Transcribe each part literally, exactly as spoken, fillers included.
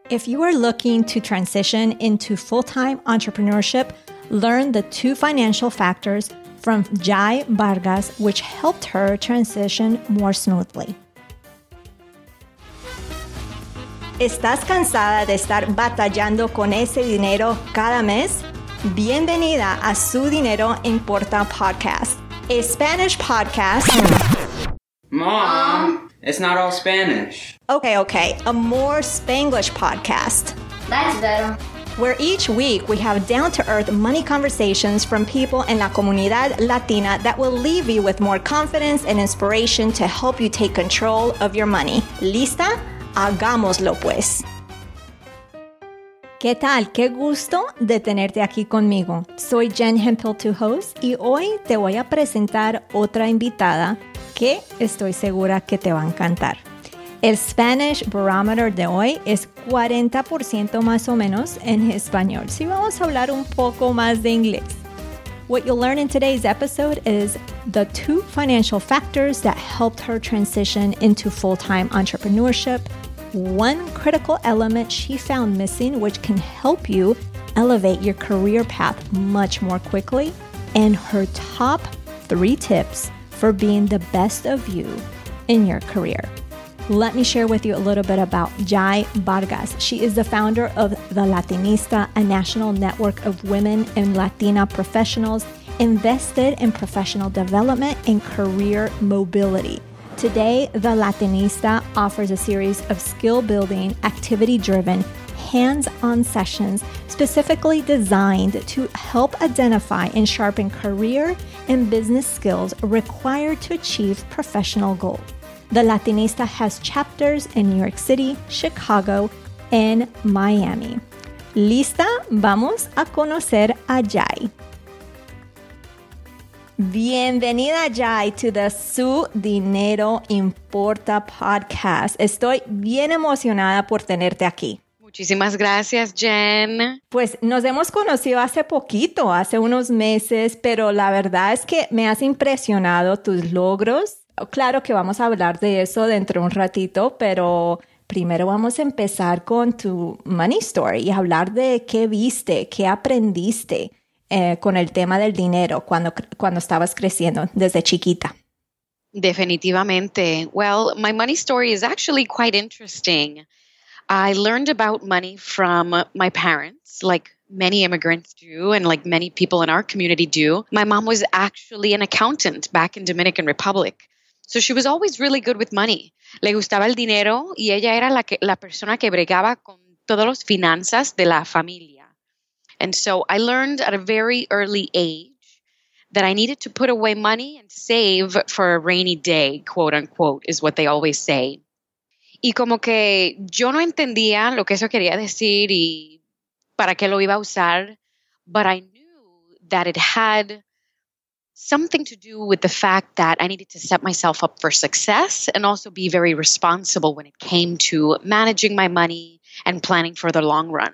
If you are looking to transition into full-time entrepreneurship, learn the two financial factors from Jai Vargas, which helped her transition more smoothly. ¿Estás cansada de estar batallando con ese dinero cada mes? Bienvenida a Su Dinero Importa podcast, a Spanish podcast. Mom, it's not all Spanish. Okay, okay, a more Spanglish podcast. That's better. Where each week we have down-to-earth money conversations from people in la comunidad latina that will leave you with more confidence and inspiration to help you take control of your money. ¿Lista? Hagámoslo pues. ¿Qué tal? Qué gusto de tenerte aquí conmigo. Soy Jen Hemphill, tu host, y hoy te voy a presentar otra invitada que estoy segura que te va a encantar. El Spanish Barometer de hoy es cuarenta por ciento más o menos en español. Sí, vamos a hablar un poco más de inglés. What you'll learn in today's episode is the two financial factors that helped her transition into full-time entrepreneurship, one critical element she found missing which can help you elevate your career path much more quickly, and her top three tips for being the best of you in your career. Let me share with you a little bit about Jai Vargas. She is the founder of The Latinista, a national network of women and Latina professionals invested in professional development and career mobility. Today, The Latinista offers a series of skill-building, activity-driven, hands-on sessions specifically designed to help identify and sharpen career and business skills required to achieve professional goals. The Latinista has chapters in New York City, Chicago, and Miami. ¿Lista? Vamos a conocer a Jai. Bienvenida, Jai, to the Su Dinero Importa podcast. Estoy bien emocionada por tenerte aquí. Muchísimas gracias, Jen. Pues nos hemos conocido hace poquito, hace unos meses, pero la verdad es que me has impresionado tus logros. Claro que vamos a hablar de eso dentro de un ratito, pero primero vamos a empezar con tu money story y hablar de qué viste, qué aprendiste eh, con el tema del dinero cuando, cuando estabas creciendo desde chiquita. Definitivamente. Well, my money story is actually quite interesting. I learned about money from my parents, like many immigrants do and like many people in our community do. My mom was actually an accountant back in Dominican Republic. So she was always really good with money. Le gustaba el dinero y ella era la, que, la persona que bregaba con todas las finanzas de la familia. And so I learned at a very early age that I needed to put away money and save for a rainy day, quote unquote, is what they always say. Y como que yo no entendía lo que eso quería decir y para qué lo iba a usar, but I knew that it had something to do with the fact that I needed to set myself up for success and also be very responsible when it came to managing my money and planning for the long run.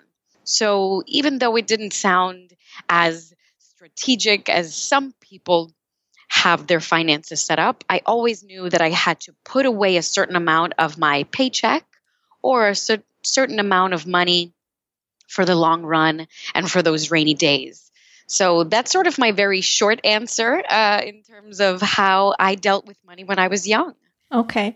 So even though it didn't sound as strategic as some people have their finances set up, I always knew that I had to put away a certain amount of my paycheck or a cer- certain amount of money for the long run and for those rainy days. So that's sort of my very short answer uh, in terms of how I dealt with money when I was young. Okay.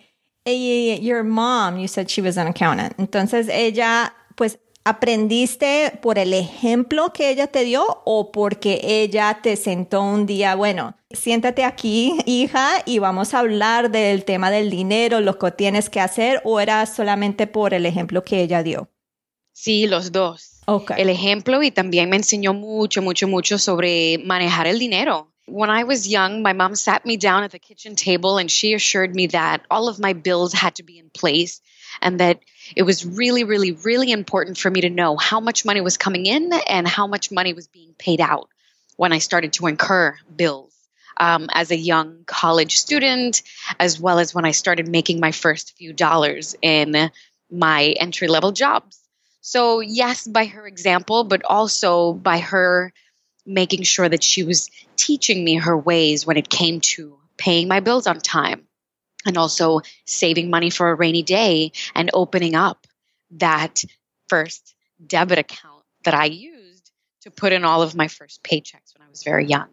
Your mom, you said she was an accountant. Entonces, ella, pues, ¿aprendiste por el ejemplo que ella te dio o porque ella te sentó un día, bueno, siéntate aquí, hija, y vamos a hablar del tema del dinero, lo que tienes que hacer, o era solamente por el ejemplo que ella dio? Sí, los dos. Okay. El ejemplo, y también me enseñó mucho, mucho, mucho sobre manejar el dinero. When I was young, my mom sat me down at the kitchen table and she assured me that all of my bills had to be in place and that it was really, really, really important for me to know how much money was coming in and how much money was being paid out when I started to incur bills um, as a young college student, as well as when I started making my first few dollars in my entry-level jobs. So yes, by her example, but also by her making sure that she was teaching me her ways when it came to paying my bills on time and also saving money for a rainy day and opening up that first debit account that I used to put in all of my first paychecks when I was very young.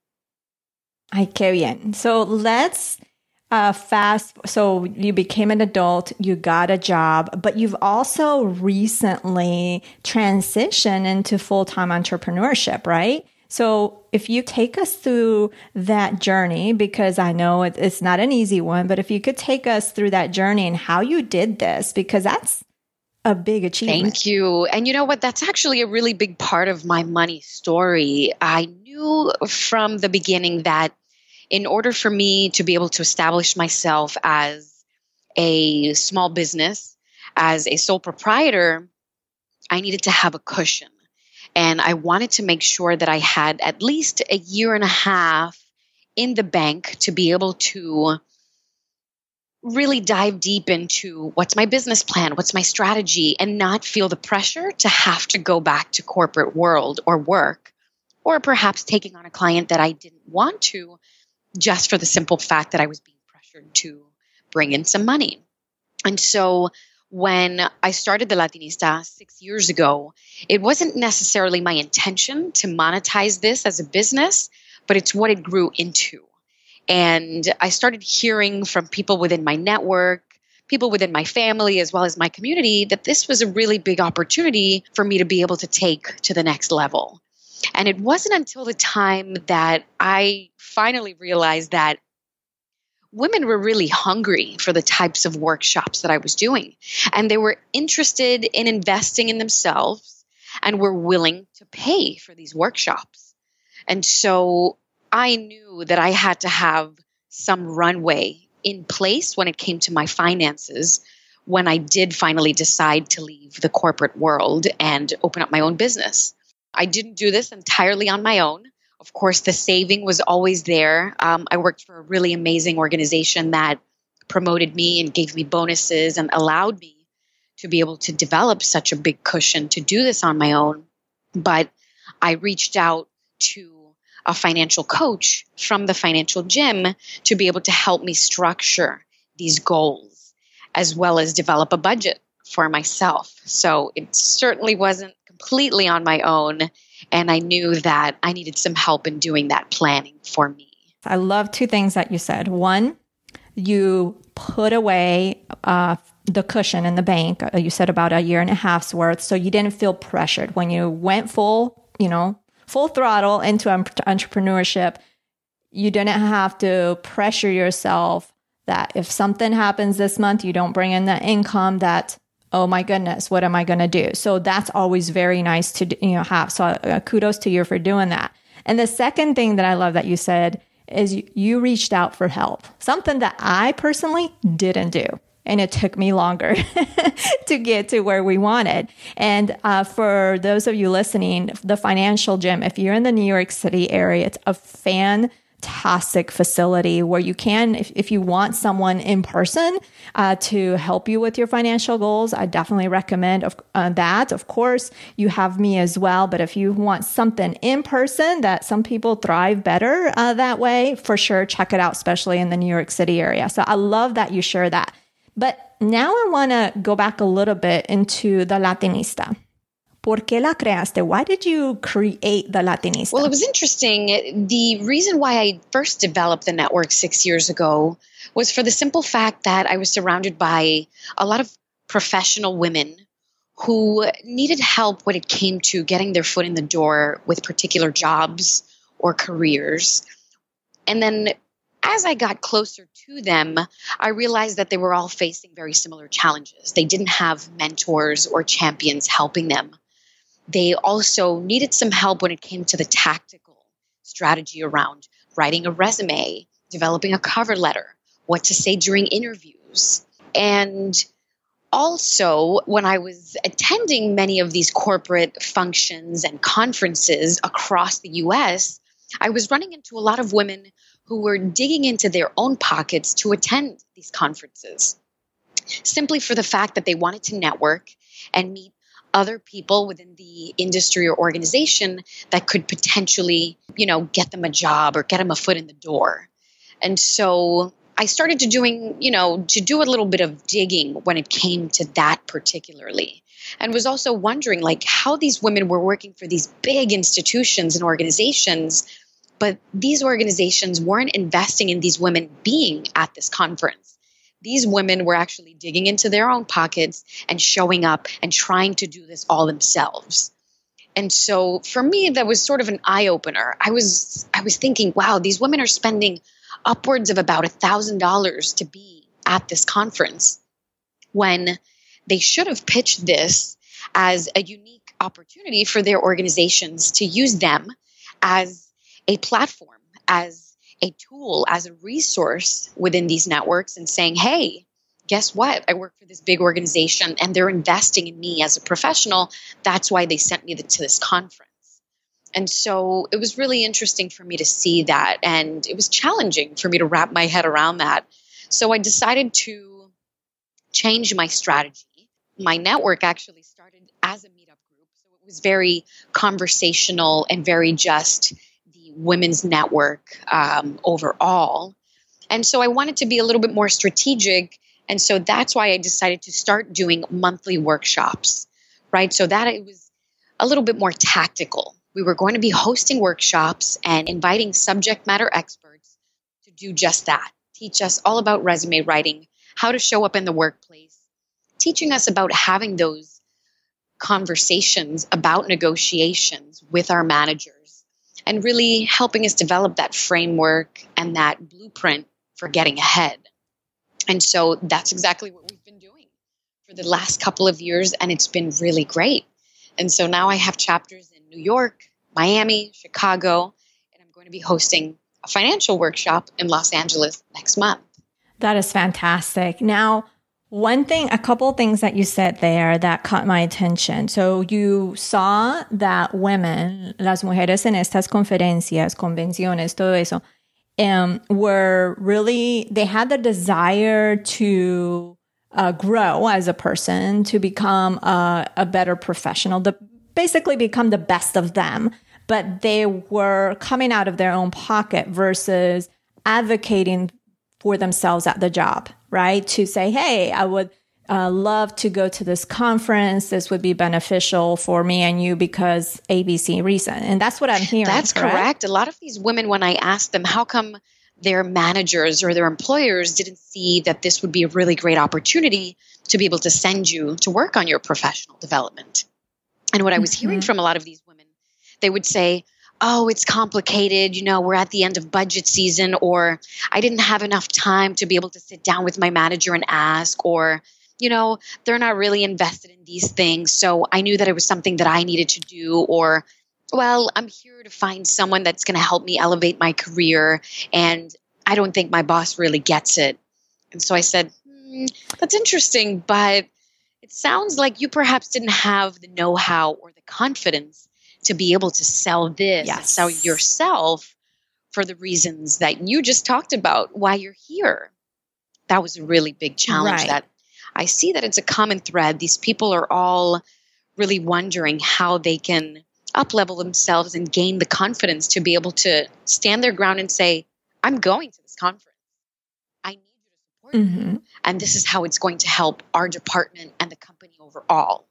Ay, qué bien. So let's uh, fast. So you became an adult, you got a job, but you've also recently transitioned into full-time entrepreneurship, right? So if you take us through that journey, because I know it, it's not an easy one, but if you could take us through that journey and how you did this, because that's a big achievement. Thank you. And you know what? That's actually a really big part of my money story. I knew from the beginning that in order for me to be able to establish myself as a small business, as a sole proprietor, I needed to have a cushion. And I wanted to make sure that I had at least a year and a half in the bank to be able to really dive deep into what's my business plan, what's my strategy, and not feel the pressure to have to go back to corporate world or work, or perhaps taking on a client that I didn't want to, just for the simple fact that I was being pressured to bring in some money. And so when I started the Latinista six years ago, it wasn't necessarily my intention to monetize this as a business, but it's what it grew into. And I started hearing from people within my network, people within my family, as well as my community, that this was a really big opportunity for me to be able to take to the next level. And it wasn't until the time that I finally realized that women were really hungry for the types of workshops that I was doing. And they were interested in investing in themselves and were willing to pay for these workshops. And so I knew that I had to have some runway in place when it came to my finances when I did finally decide to leave the corporate world and open up my own business. I didn't do this entirely on my own. Of course, the saving was always there. Um, I worked for a really amazing organization that promoted me and gave me bonuses and allowed me to be able to develop such a big cushion to do this on my own. But I reached out to a financial coach from the financial gym to be able to help me structure these goals, as well as develop a budget for myself. So it certainly wasn't completely on my own. And I knew that I needed some help in doing that planning for me. I love two things that you said. One, you put away uh, the cushion in the bank. Uh, you said about a year and a half's worth. So you didn't feel pressured when you went full, you know, full throttle into entrepreneurship. You didn't have to pressure yourself that if something happens this month, you don't bring in the income that, oh my goodness, what am I going to do? So that's always very nice to, you know, have. So uh, kudos to you for doing that. And the second thing that I love that you said is you, you reached out for help, something that I personally didn't do. And it took me longer to get to where we wanted. And uh, for those of you listening, the Financial Gym, if you're in the New York City area, it's a fantastic facility where you can, if, if you want someone in person uh, to help you with your financial goals, I definitely recommend of, uh, that. Of course, you have me as well. But if you want something in person, that some people thrive better uh, that way, for sure, check it out, especially in the New York City area. So I love that you share that. But now I want to go back a little bit into the Latinista. ¿Por qué la creaste? Why did you create the Latinista? Well, it was interesting. The reason why I first developed the network six years ago was for the simple fact that I was surrounded by a lot of professional women who needed help when it came to getting their foot in the door with particular jobs or careers. And then as I got closer to them, I realized that they were all facing very similar challenges. They didn't have mentors or champions helping them. They also needed some help when it came to the tactical strategy around writing a resume, developing a cover letter, what to say during interviews. And also, when I was attending many of these corporate functions and conferences across the U S, I was running into a lot of women who were digging into their own pockets to attend these conferences, simply for the fact that they wanted to network and meet other people within the industry or organization that could potentially, you know, get them a job or get them a foot in the door. And so I started to doing, you know, to do a little bit of digging when it came to that particularly. And was also wondering like how these women were working for these big institutions and organizations, but these organizations weren't investing in these women being at this conference. These women were actually digging into their own pockets and showing up and trying to do this all themselves. And so for me, that was sort of an eye-opener. I was I was thinking, wow, these women are spending upwards of about one thousand dollars to be at this conference when they should have pitched this as a unique opportunity for their organizations to use them as a platform, as a tool, as a resource within these networks and saying, hey, guess what? I work for this big organization and they're investing in me as a professional. That's why they sent me to this conference. And so it was really interesting for me to see that. And it was challenging for me to wrap my head around that. So I decided to change my strategy. My network actually started as a meetup group. So it was very conversational and very just the women's network um, overall. And so I wanted to be a little bit more strategic. And so that's why I decided to start doing monthly workshops, right? So that it was a little bit more tactical. We were going to be hosting workshops and inviting subject matter experts to do just that, teach us all about resume writing, how to show up in the workplace, teaching us about having those conversations about negotiations with our managers, and really helping us develop that framework and that blueprint for getting ahead. And so that's exactly what we've been doing for the last couple of years, and it's been really great. And so now I have chapters in New York, Miami, Chicago, and I'm going to be hosting a financial workshop in Los Angeles next month. That is fantastic. Now, one thing, a couple of things that you said there that caught my attention. So you saw that women, las mujeres en estas conferencias, convenciones, todo eso, um, were really, they had the desire to uh, grow as a person, to become a, a better professional, to basically become the best of them. But they were coming out of their own pocket versus advocating for themselves at the job, right? To say, hey, I would uh, love to go to this conference. This would be beneficial for me and you because A B C reason. And that's what I'm hearing. That's correct. correct. A lot of these women, when I asked them, how come their managers or their employers didn't see that this would be a really great opportunity to be able to send you to work on your professional development? And what I was mm-hmm. hearing from a lot of these women, they would say, oh, it's complicated. You know, we're at the end of budget season, or I didn't have enough time to be able to sit down with my manager and ask, or, you know, they're not really invested in these things. So I knew that it was something that I needed to do, or, well, I'm here to find someone that's going to help me elevate my career. And I don't think my boss really gets it. And so I said, hmm, that's interesting, but it sounds like you perhaps didn't have the know-how or the confidence to be able to sell this, yes. sell yourself for the reasons that you just talked about, why you're here. That was a really big challenge. Right. That I see that it's a common thread. These people are all really wondering how they can up-level themselves and gain the confidence to be able to stand their ground and say, I'm going to this conference. I need you to support mm-hmm. me. And this is how it's going to help our department and the company overall.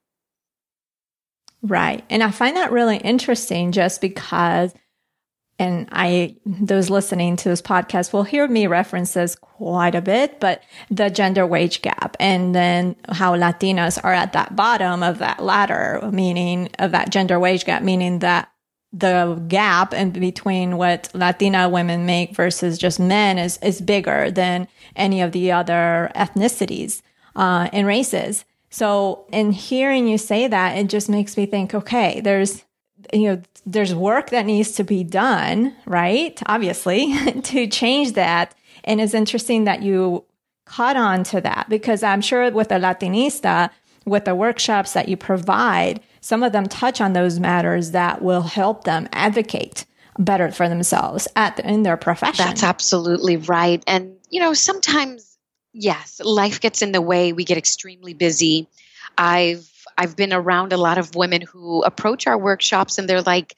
Right. And I find that really interesting just because, and I, those listening to this podcast will hear me reference this quite a bit, but the gender wage gap, and then how Latinas are at that bottom of that ladder, meaning of that gender wage gap, meaning that the gap in between what Latina women make versus just men is, is bigger than any of the other ethnicities, uh, and races. So in hearing you say that, it just makes me think, okay, there's, you know, there's work that needs to be done, right? Obviously, to change that. And it's interesting that you caught on to that, because I'm sure with the Latinista, with the workshops that you provide, some of them touch on those matters that will help them advocate better for themselves at the, in their profession. That's absolutely right. And, you know, sometimes, yes, life gets in the way. We get extremely busy. I've I've been around a lot of women who approach our workshops and they're like,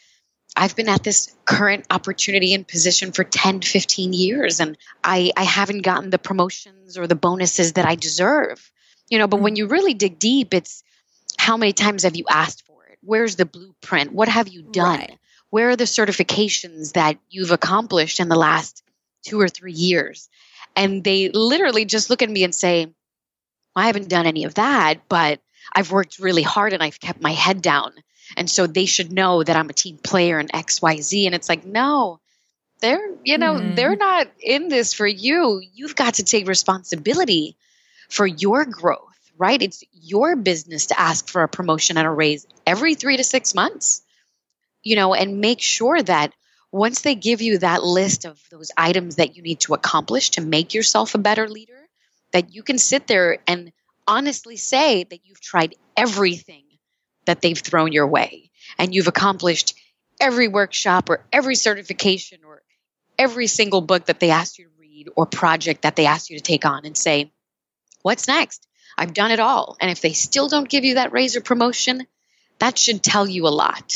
I've been at this current opportunity and position for ten, fifteen years, and I, I haven't gotten the promotions or the bonuses that I deserve. You know, but mm-hmm. when you really dig deep, it's how many times have you asked for it? Where's the blueprint? What have you done? Right. Where are the certifications that you've accomplished in the last two or three years? And they literally just look at me and say, I haven't done any of that, but I've worked really hard and I've kept my head down. And so they should know that I'm a team player in X, Y, Z. And it's like, no, they're, you know, mm. they're not in this for you. You've got to take responsibility for your growth, right? It's your business to ask for a promotion and a raise every three to six months, you know, and make sure that once they give you that list of those items that you need to accomplish to make yourself a better leader, that you can sit there and honestly say that you've tried everything that they've thrown your way, and you've accomplished every workshop or every certification or every single book that they asked you to read or project that they asked you to take on, and say, what's next? I've done it all. And if they still don't give you that raise or promotion, that should tell you a lot.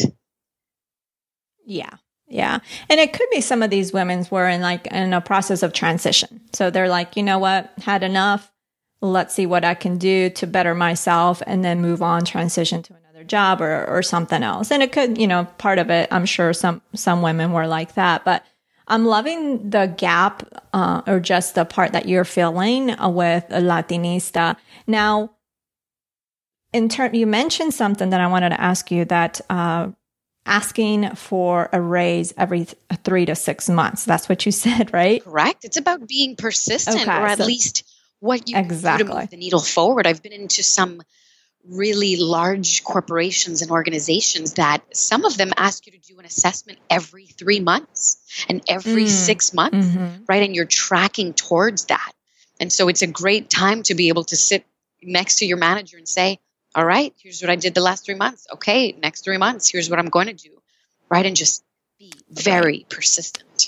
Yeah. Yeah. And it could be some of these women were in like in a process of transition. So they're like, you know what, had enough. Let's see what I can do to better myself, and then move on, transition to another job or, or something else. And it could, you know, part of it, I'm sure some, some women were like that, but I'm loving the gap, uh, or just the part that you're feeling with a Latinista. Now, in term, you mentioned something that I wanted to ask you, that, uh, asking for a raise every th- three to six months. That's what you said, right? Correct. It's about being persistent, okay, or at so, least what you exactly. can do to move the needle forward. I've been into some really large corporations and organizations that some of them ask you to do an assessment every three months and every mm. six months, mm-hmm. right? And you're tracking towards that. And so it's a great time to be able to sit next to your manager and say, all right, here's what I did the last three months. Okay, next three months, here's what I'm going to do, right? And just be very persistent.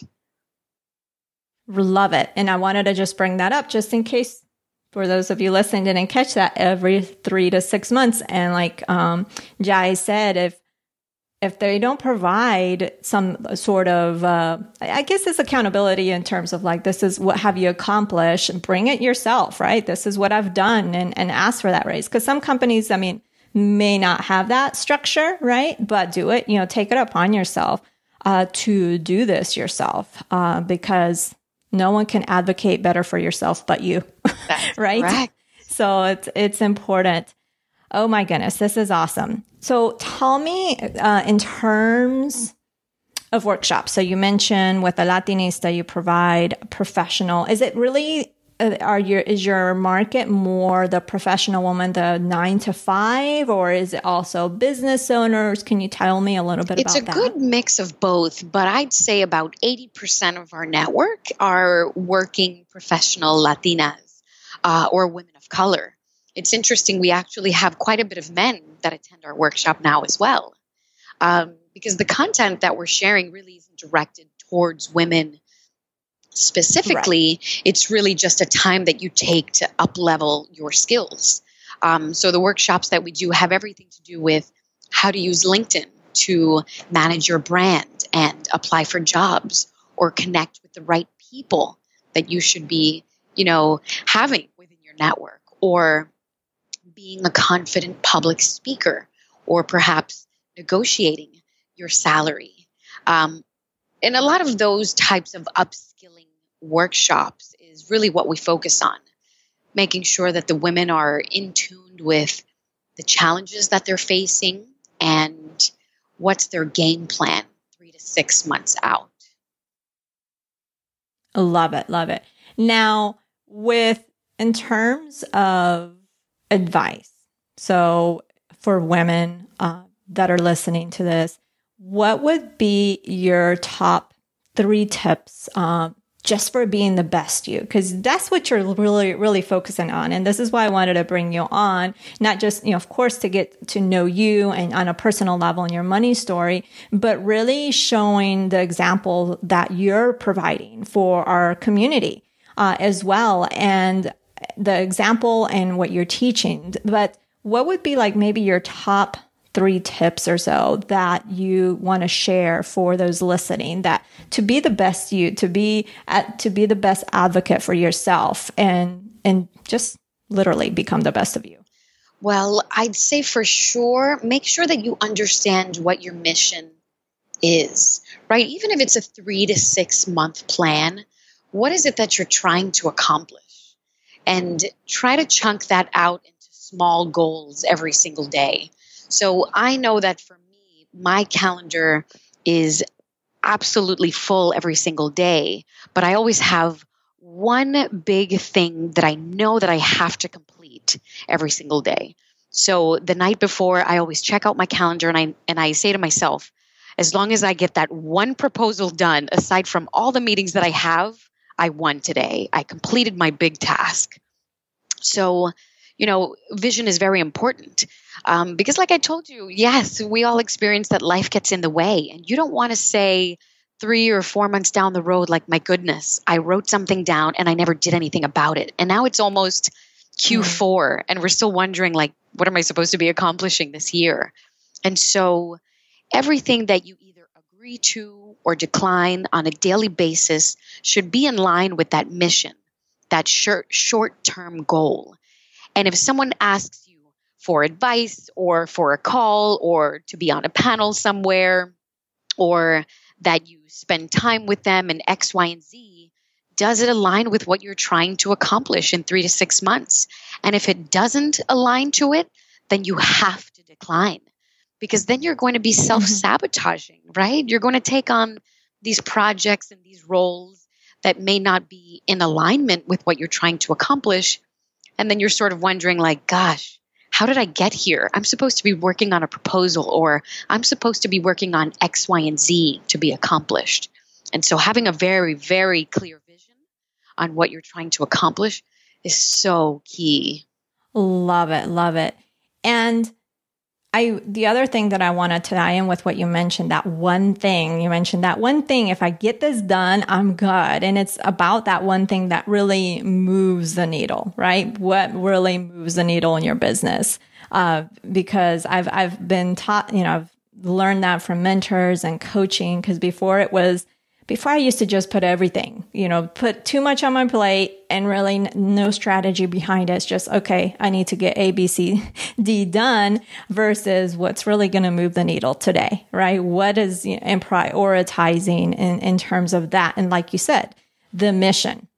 Love it. And I wanted to just bring that up just in case, for those of you listening didn't catch that, every three to six months. And like um, Jai said, if if they don't provide some sort of, uh, I guess it's accountability in terms of like, this is what have you accomplished, bring it yourself, right? This is what I've done, and, and ask for that raise. Because some companies, I mean, may not have that structure, right? But do it, you know, take it upon yourself uh, to do this yourself, uh, because no one can advocate better for yourself but you, right? Correct. So it's it's important. Oh my goodness, this is awesome. So tell me, uh, in terms of workshops, so you mentioned with the Latinista, you provide professional. Is it really, uh, are your, is your market more the professional woman, the nine to five, or is it also business owners? Can you tell me a little bit it's about that? It's a good mix of both, but I'd say about eighty percent of our network are working professional Latinas uh, or women of color. It's interesting. We actually have quite a bit of men that attend our workshop now as well, um, because the content that we're sharing really isn't directed towards women specifically. Right. It's really just a time that you take to up-level your skills. Um, so the workshops that we do have everything to do with how to use LinkedIn to manage your brand and apply for jobs or connect with the right people that you should be, you know, having within your network, or being a confident public speaker, or perhaps negotiating your salary. Um, and a lot of those types of upskilling workshops is really what we focus on, making sure that the women are in tune with the challenges that they're facing and what's their game plan three to six months out. Love it. Love it. Now, with, in terms of advice, so for women uh, that are listening to this, what would be your top three tips uh, just for being the best you? Because that's what you're really, really focusing on. And this is why I wanted to bring you on, not just, you know, of course, to get to know you and on a personal level and your money story, but really showing the example that you're providing for our community uh, as well. And the example and what you're teaching. But what would be like maybe your top three tips or so that you want to share for those listening, that to be the best you, to be at, to be the best advocate for yourself and, and just literally become the best of you? Well, I'd say for sure, make sure that you understand what your mission is, right? Even if it's a three to six month plan, what is it that you're trying to accomplish? And try to chunk that out into small goals every single day. So I know that for me, my calendar is absolutely full every single day, but I always have one big thing that I know that I have to complete every single day. So the night before, I always check out my calendar and I and I say to myself, as long as I get that one proposal done, aside from all the meetings that I have, I won today. I completed my big task. So, you know, vision is very important um, because like I told you, yes, we all experience that life gets in the way, and you don't want to say three or four months down the road, like, my goodness, I wrote something down and I never did anything about it. And now it's almost Q four and we're still wondering, like, what am I supposed to be accomplishing this year? And so everything that you either agree to or decline on a daily basis should be in line with that mission, that short, short-term goal. And if someone asks you for advice or for a call or to be on a panel somewhere, or that you spend time with them in X, Y, and Z, does it align with what you're trying to accomplish in three to six months? And if it doesn't align to it, then you have to decline, because then you're going to be self-sabotaging, right? You're going to take on these projects and these roles that may not be in alignment with what you're trying to accomplish. And then you're sort of wondering, like, gosh, how did I get here? I'm supposed to be working on a proposal, or I'm supposed to be working on X, Y, and Z to be accomplished. And so having a very, very clear vision on what you're trying to accomplish is so key. Love it. Love it. And I, the other thing that I want to tie in with what you mentioned, that one thing, you mentioned that one thing, if I get this done, I'm good. And it's about that one thing that really moves the needle, right? What really moves the needle in your business? Uh, because I've, I've been taught, you know, I've learned that from mentors and coaching, because before it was, before I used to just put everything, you know, put too much on my plate and really n- no strategy behind it. It's just, okay, I need to get A, B, C, D done versus what's really going to move the needle today, right? What is, you know, and prioritizing in, in terms of that. And like you said, the mission.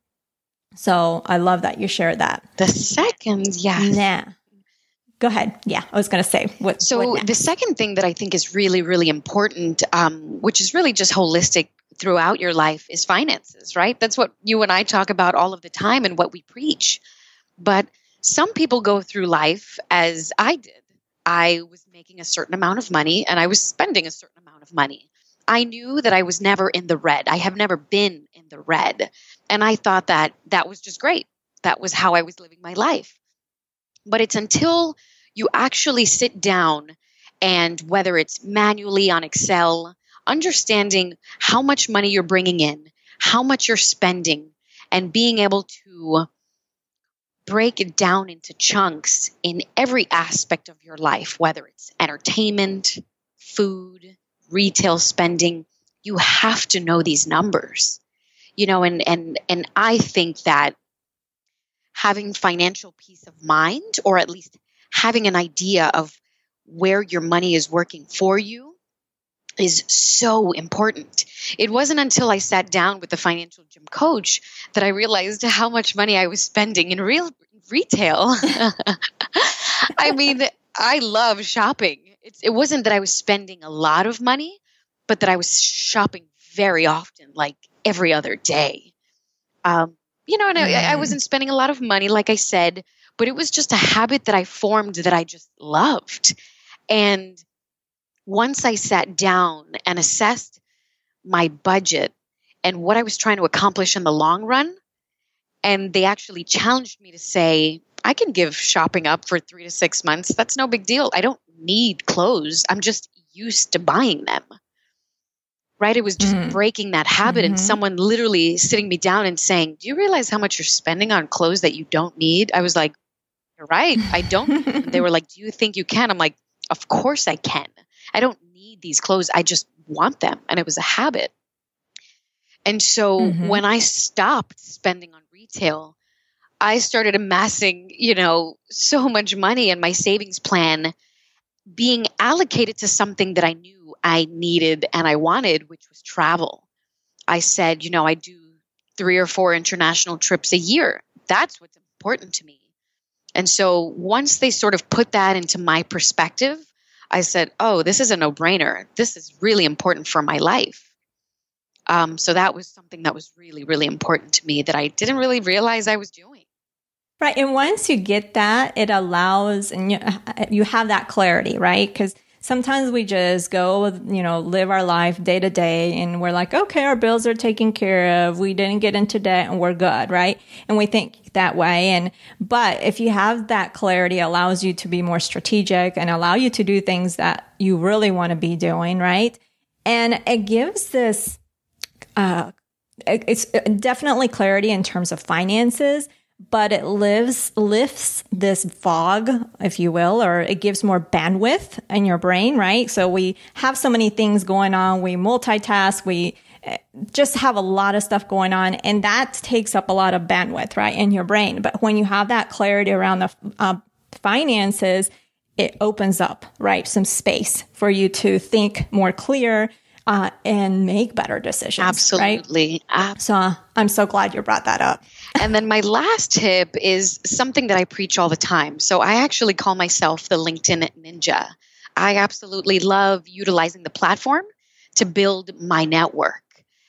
So I love that you shared that. The second, yeah. Nah. Go ahead. Yeah, I was going to say what. So what the second thing that I think is really, really important, um, which is really just holistic throughout your life, is finances, right? That's what you and I talk about all of the time and what we preach. But some people go through life as I did. I was making a certain amount of money and I was spending a certain amount of money. I knew that I was never in the red. I have never been in the red. And I thought that that was just great. That was how I was living my life. But it's until you actually sit down and, whether it's manually on Excel, understanding how much money you're bringing in, how much you're spending, and being able to break it down into chunks in every aspect of your life, whether it's entertainment, food, retail spending, you have to know these numbers. You know, and and and I think that having financial peace of mind, or at least having an idea of where your money is working for you, is so important. It wasn't until I sat down with the financial gym coach that I realized how much money I was spending in real retail. I mean, I love shopping. It's, it wasn't that I was spending a lot of money, but that I was shopping very often, like every other day. Um, you know, and I, I wasn't spending a lot of money, like I said, but it was just a habit that I formed that I just loved. And once I sat down and assessed my budget and what I was trying to accomplish in the long run, and they actually challenged me to say, I can give shopping up for three to six months. That's no big deal. I don't need clothes. I'm just used to buying them. Right? It was just mm-hmm. breaking that habit, mm-hmm. and someone literally sitting me down and saying, do you realize how much you're spending on clothes that you don't need? I was like, you're right. I don't. They were like, do you think you can? I'm like, of course I can. I don't need these clothes. I just want them. And it was a habit. And so mm-hmm. when I stopped spending on retail, I started amassing, you know, so much money in my savings plan being allocated to something that I knew I needed and I wanted, which was travel. I said, you know, I do three or four international trips a year. That's what's important to me. And so once they sort of put that into my perspective, I said, oh, this is a no-brainer. This is really important for my life. Um, so that was something that was really, really important to me that I didn't really realize I was doing. Right. And once you get that, it allows, and you, you have that clarity, right? Because sometimes we just go, you know, live our life day to day and we're like, okay, our bills are taken care of. We didn't get into debt and we're good, right? And we think that way. And, but if you have that clarity, it allows you to be more strategic and allow you to do things that you really want to be doing, right? And it gives this, uh, it's definitely clarity in terms of finances, but it lives, lifts this fog, if you will, or it gives more bandwidth in your brain, right? So we have so many things going on. We multitask. We just have a lot of stuff going on, and that takes up a lot of bandwidth, right, in your brain. But when you have that clarity around the uh, finances, it opens up, right, some space for you to think more clear, Uh, and make better decisions. Absolutely. Right? Ab- so uh, I'm so glad you brought that up. And then my last tip is something that I preach all the time. So I actually call myself the LinkedIn Ninja. I absolutely love utilizing the platform to build my network.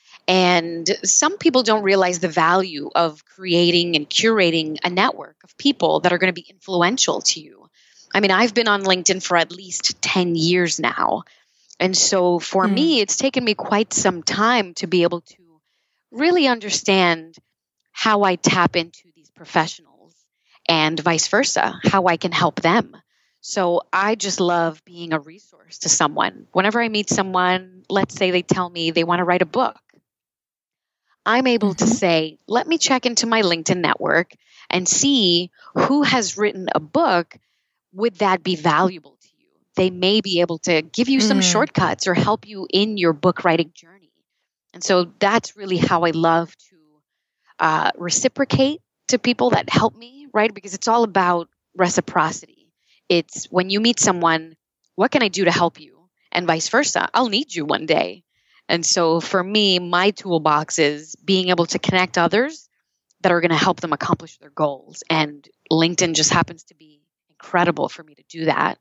And some people don't realize the value of creating and curating a network of people that are going to be influential to you. I mean, I've been on LinkedIn for at least ten years now. And so for mm. me, it's taken me quite some time to be able to really understand how I tap into these professionals and vice versa, how I can help them. So I just love being a resource to someone. Whenever I meet someone, let's say they tell me they want to write a book, I'm able mm-hmm. to say, let me check into my LinkedIn network and see who has written a book. Would that be valuable to you? They may be able to give you some mm. shortcuts or help you in your book writing journey. And so that's really how I love to uh, reciprocate to people that help me, right? Because it's all about reciprocity. It's when you meet someone, what can I do to help you? And vice versa. I'll need you one day. And so for me, my toolbox is being able to connect others that are going to help them accomplish their goals. And LinkedIn just happens to be incredible for me to do that.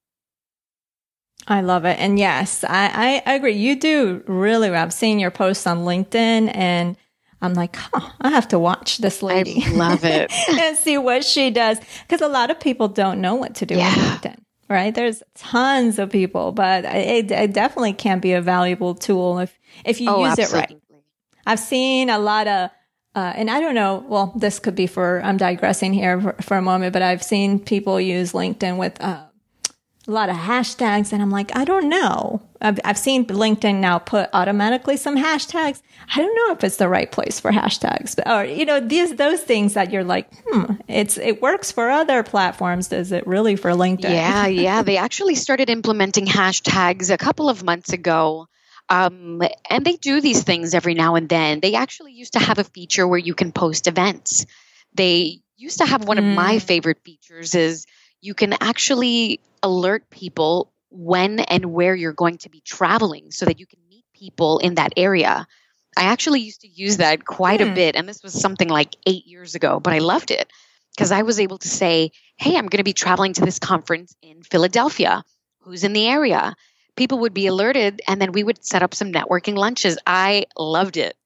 I love it. And yes, I, I agree. You do really well. I've seen your posts on LinkedIn and I'm like, huh, I have to watch this lady. I love it. And see what she does. Because a lot of people don't know what to do yeah. on LinkedIn, right? There's tons of people, but it, it definitely can be a valuable tool if, if you oh, use absolutely. it right. I've seen a lot of, uh, and I don't know, well, this could be for, I'm digressing here for, for a moment, but I've seen people use LinkedIn with, uh, a lot of hashtags, and I'm like, I don't know. I've, I've seen LinkedIn now put automatically some hashtags. I don't know if it's the right place for hashtags, but, or, you know, these, those things that you're like, hmm, it's, it works for other platforms. Does it really for LinkedIn? Yeah, yeah. They actually started implementing hashtags a couple of months ago. Um, and they do these things every now and then. They actually used to have a feature where you can post events. They used to have one mm. of my favorite features is you can actually alert people when and where you're going to be traveling so that you can meet people in that area. I actually used to use that quite hmm. a bit. And this was something like eight years ago, but I loved it because I was able to say, hey, I'm going to be traveling to this conference in Philadelphia. Who's in the area? People would be alerted and then we would set up some networking lunches. I loved it.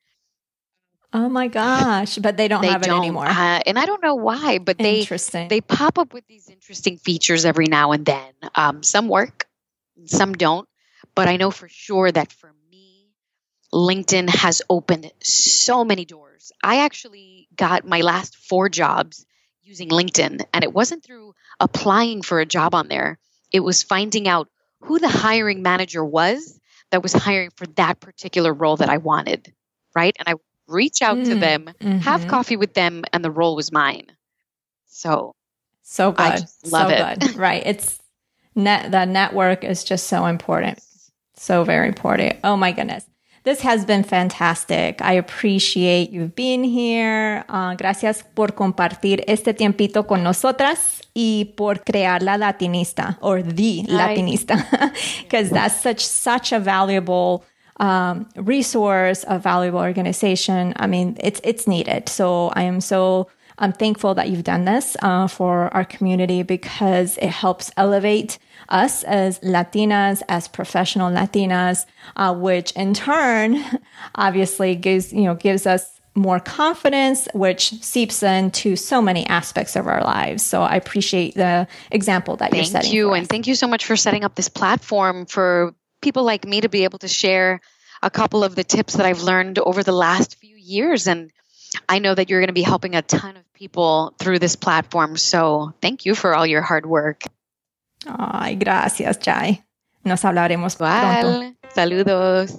Oh my gosh. But they don't they have don't. it anymore. Uh, and I don't know why, but they, they pop up with these interesting features every now and then. Um, some work, some don't. But I know for sure that for me, LinkedIn has opened so many doors. I actually got my last four jobs using LinkedIn. And it wasn't through applying for a job on there. It was finding out who the hiring manager was that was hiring for that particular role that I wanted. Right. And I reach out mm, to them, mm-hmm. have coffee with them, and the role was mine. So, so good. I just love so it. Good. Right. It's net, the network is just so important. So very important. Oh my goodness. This has been fantastic. I appreciate you being here. Uh, gracias por compartir este tiempito con nosotras y por crear La Latinista or The Latinista, because that's such such a valuable um, resource, a valuable organization. I mean, it's it's needed. So I am so I'm thankful that you've done this uh, for our community because it helps elevate us as Latinas, as professional Latinas, uh, which in turn, obviously gives, you know, gives us more confidence, which seeps into so many aspects of our lives. So I appreciate the example that you're setting. Thank you. And thank you so much for setting up this platform for people like me to be able to share a couple of the tips that I've learned over the last few years. And I know that you're going to be helping a ton of people through this platform. So thank you for all your hard work. Ay, gracias, Jai. Nos hablaremos pronto. Saludos.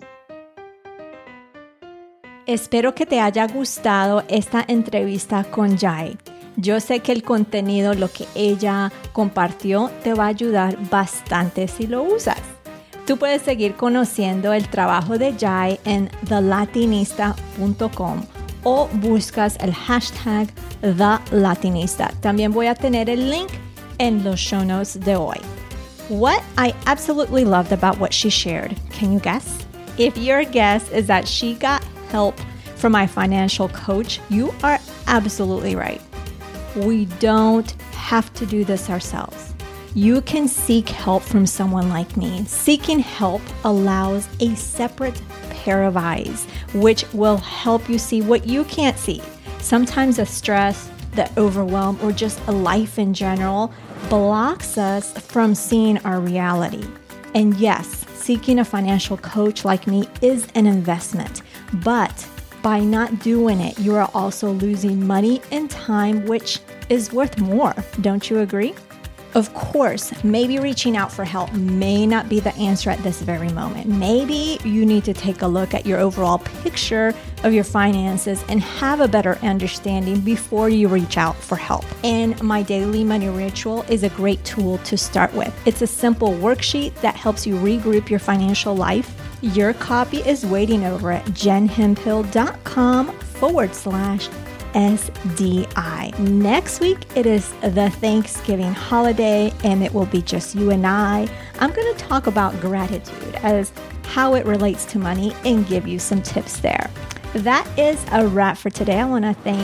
Espero que te haya gustado esta entrevista con Jai. Yo sé que el contenido, lo que ella compartió, te va a ayudar bastante si lo usas. Tú puedes seguir conociendo el trabajo de Jai en the latinista punto com o buscas el hashtag TheLatinista. También voy a tener el link en los show notes de hoy. What I absolutely loved about what she shared, can you guess? If your guess is that she got help from my financial coach, you are absolutely right. We don't have to do this ourselves. You can seek help from someone like me. Seeking help allows a separate pair of eyes, which will help you see what you can't see. Sometimes the stress, the overwhelm, or just a life in general blocks us from seeing our reality. And yes, seeking a financial coach like me is an investment, but by not doing it, you are also losing money and time, which is worth more. Don't you agree? Of course, maybe reaching out for help may not be the answer at this very moment. Maybe you need to take a look at your overall picture of your finances and have a better understanding before you reach out for help. And my daily money ritual is a great tool to start with. It's a simple worksheet that helps you regroup your financial life. Your copy is waiting over at jenhemphill.com forward slash S D I. Next week, it is the Thanksgiving holiday, and it will be just you and I. I'm going to talk about gratitude as how it relates to money and give you some tips there. That is a wrap for today. I want to thank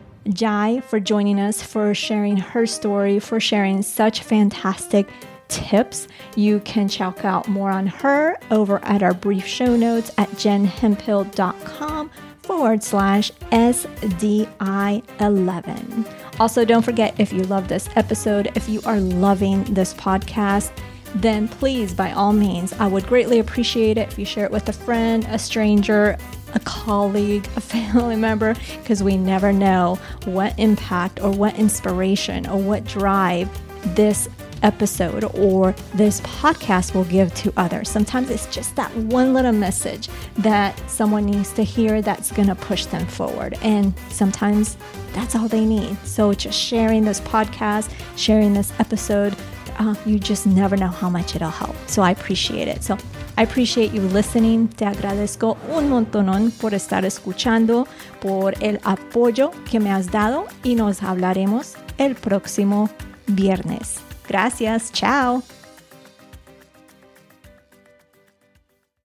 Jai for joining us, for sharing her story, for sharing such fantastic tips. You can check out more on her over at our brief show notes at jenhemphill.com forward slash S D I eleven. Also, don't forget, if you love this episode, if you are loving this podcast, then please, by all means, I would greatly appreciate it if you share it with a friend, a stranger, a colleague, a family member, because we never know what impact or what inspiration or what drive this episode or this podcast will give to others. Sometimes it's just that one little message that someone needs to hear that's going to push them forward. And sometimes that's all they need. So just sharing this podcast, sharing this episode, uh, you just never know how much it'll help. So I appreciate it. So I appreciate you listening. Te agradezco un montonón por estar escuchando, por el apoyo que me has dado, y nos hablaremos el próximo viernes. Gracias. Chao.